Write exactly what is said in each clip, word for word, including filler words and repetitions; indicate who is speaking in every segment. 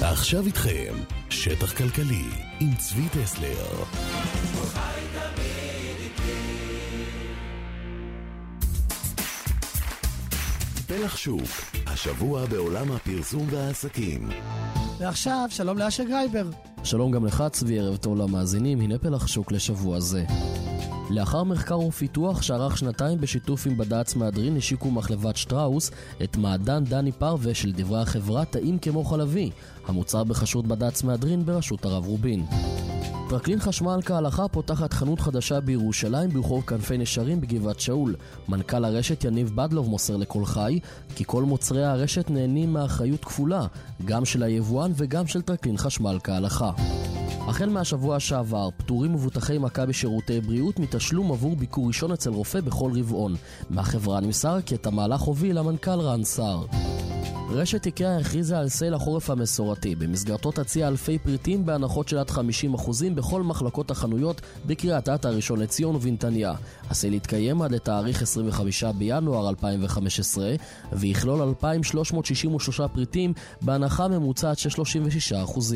Speaker 1: ועכשיו איתכם, שטח כלכלי עם צבי טסלר. פלח שוק, השבוע בעולם הפרסום והעסקים.
Speaker 2: ועכשיו, שלום לאשר גרייבר.
Speaker 3: שלום גם לך צבי, ערב טוב למאזינים, הנה פלח שוק לשבוע זה. לאחר מחקר ופיתוח שערך שנתיים בשיתוף עם בד"ץ מהדרין, השיקו מחלבת שטראוס את מעדן דני פרווה של דברי החברה טעים כמו חלבי, המוצר בחסות בד"ץ מהדרין בראשות הרב רובין. טרקלין חשמל כהלכה פותחת חנות חדשה בירושלים ברחוב כנפי נשרים בגבעת שאול. מנכ"ל הרשת יניב בדלוב מוסר לכל חי כי כל מוצרי הרשת נהנים מאחריות כפולה, גם של היבואן וגם של טרקלין חשמל כהלכה. החל מהשבוע שעבר, פטורים מבוטחי מכבי שירותי בריאות מתשלום עבור ביקור ראשון אצל רופא בכל רבעון. מהחברה נמסר כי את המהלך הוביל המנכ"ל רן סער. רשת איקאה הכריזה על סייל החורף המסורתי, במסגרתו תציע אלפי פריטים בהנחות של עד חמישים אחוז בכל מחלקות החנויות בקריית אתא, ראשון לציון ובנתניה. הסייל יתקיים עד לתאריך עשרים וחמישה בינואר אלפיים וחמש עשרה ויכלול אלפיים שלוש מאות שישים ושלושה פריטים בהנחה ממוצעת של שלושים ושישה אחוז.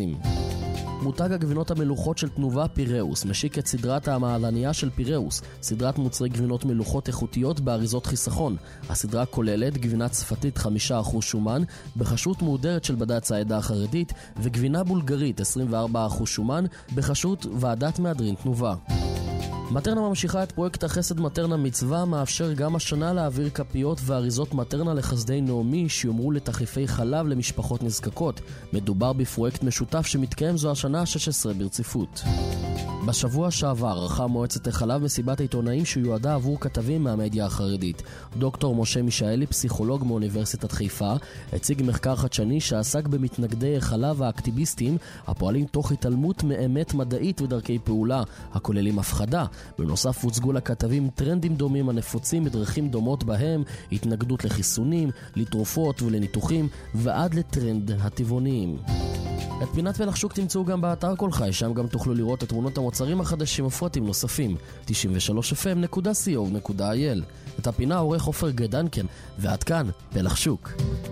Speaker 3: מותג הגבינות המלוכות של תנובה פיראוס משיק את סדרת המעדניה של פיראוס, סדרת מוצרי גבינות מלוכות איכותיות באריזות חיסכון. הסדרה כוללת גבינה צפתית חמישה אחוז שומן בחסות מהודרת של בד"ץ העדה החרדית, וגבינה בולגרית עשרים וארבעה אחוז שומן בחסות ועדת מהדרין תנובה. מטרנה ממשיכה את פרויקט החסד מטרנה מצווה, מאפשר גם השנה להעביר כפיות ואריזות מטרנה לחסדי נעמי שיומרו לתחליפי חלב למשפחות נזקקות. מדובר בפרויקט משותף שמתקיים זו השנה ה-שש עשרה ברציפות. בשבוע שעבר ערכה מועצת החלב מסיבת העיתונאים שיועדה עבור כתבים מהמדיה החרדית. דוקטור משה מישאלי, פסיכולוג מאוניברסיטת חיפה, הציג מחקר חדשני שעסק במתנגדי החלב האקטיביסטים הפועלים תוך התעלמות מאמת מדעית ודרכי פעולה הכוללים הפחדה. בנוסף הוצגו לכתבים טרנדים דומים הנפוצים בדרכים דומות בהם התנגדות לחיסונים, לתרופות ולניתוחים ועד לטרנד הטבעוניים. את פינת פלח שוק תמצאו גם באתר כל חי, שם גם תוכלו לראות את תמונות המוצרים החדשים ופרטים נוספים. תשעים ושלוש אף אם נקודה סי או נקודה איי אל. את הפינה עורך עופר גדנקן, ועד כאן פלח שוק.